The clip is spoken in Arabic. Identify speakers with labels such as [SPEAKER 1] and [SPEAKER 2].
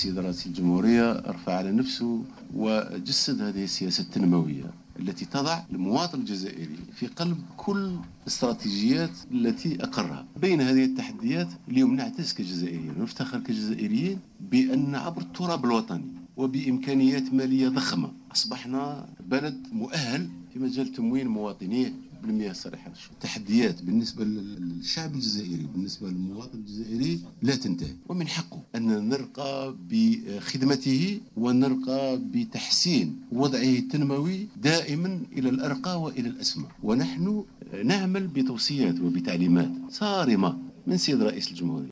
[SPEAKER 1] السيد رئيس الجمهورية رفع على نفسه وجسد هذه السياسة التنموية التي تضع المواطن الجزائري في قلب كل الاستراتيجيات التي أقرها. بين هذه التحديات اليوم نعتز كجزائريين ونفتخر كجزائريين بأن عبر التراب الوطني وبإمكانيات مالية ضخمة أصبحنا بلد مؤهل في مجال تموين مواطنيه بالمياه الصالحة للشرب. التحديات بالنسبة للشعب الجزائري وبالنسبة للمواطن الجزائري لا تنتهي، ومن حقه أن نرقى بخدمته ونرقى بتحسين وضعه التنموي دائما إلى الأرقى وإلى الأسمى. ونحن نعمل بتوصيات وبتعليمات صارمة من سيد رئيس الجمهورية.